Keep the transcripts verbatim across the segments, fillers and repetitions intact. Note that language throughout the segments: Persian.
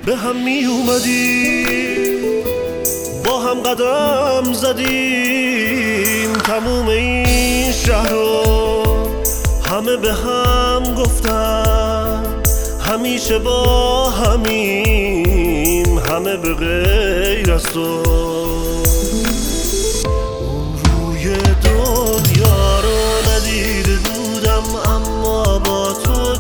به هم می اومدیم، با هم قدم زدیم، تموم این شهر رو همه به هم گفتن، همیشه با همیم، همه به غیر از تو. اون روی دنیا رو ندیده بودم، اما با تو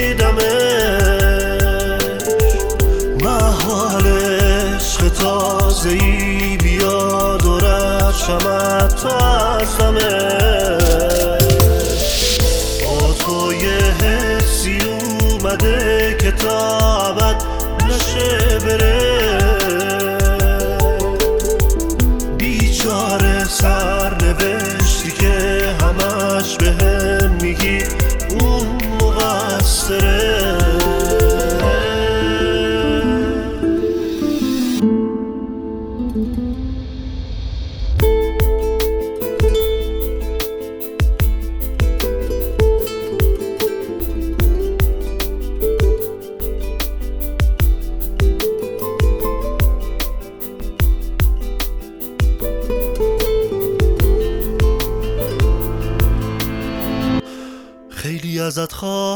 دیدمش. محال عشق تازه‌ای بیاد و رد شمد تا از دمش. با تو یه حسی اومده که تا ابد نشه بره. بیچاره سرنوشتی که همش بهم میگی اون مقصره. خیلی ازت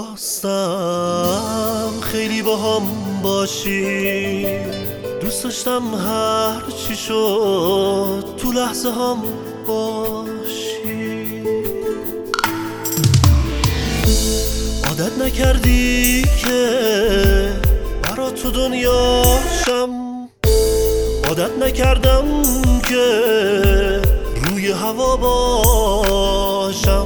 خواستم خیلی با هم باشی، دوست داشتم هر چی شد تو لحظه هم باشی. عادت نکردی که برا تو دنیاشم، عادت نکردم که روی هوا باشم.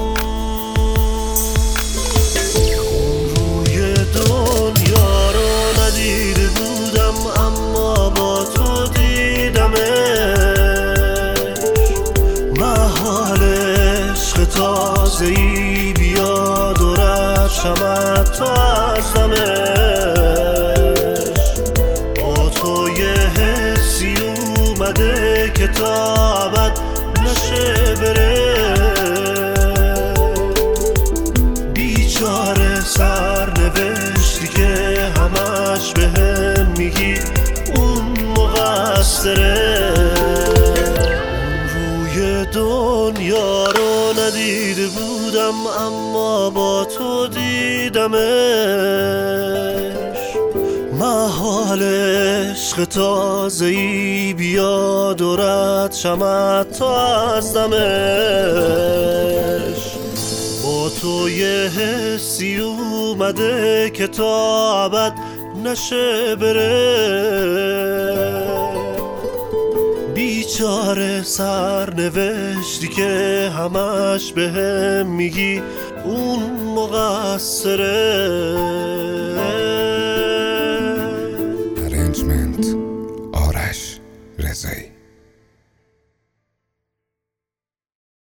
اما با تو دیدمش. محال عشق تازه‌ای بیاد و رد شمد تا از دمش. با تو یه حسی اومده که تا ابد نشه بره. بیچاره سرنوشتی که همش بهم میگی اون مقصره. اون روی دنیا رو ندیده بودم، اما با تو دیدمش. محال عشق تازه‌ای بیاد و رد شمد تا از دمش. با تو یه حسی اومده که تا ابد نشه بره. بیچاره سرنوشتی که همش بهم میگی اون مقصره. ارنجمنت آرش رضایی.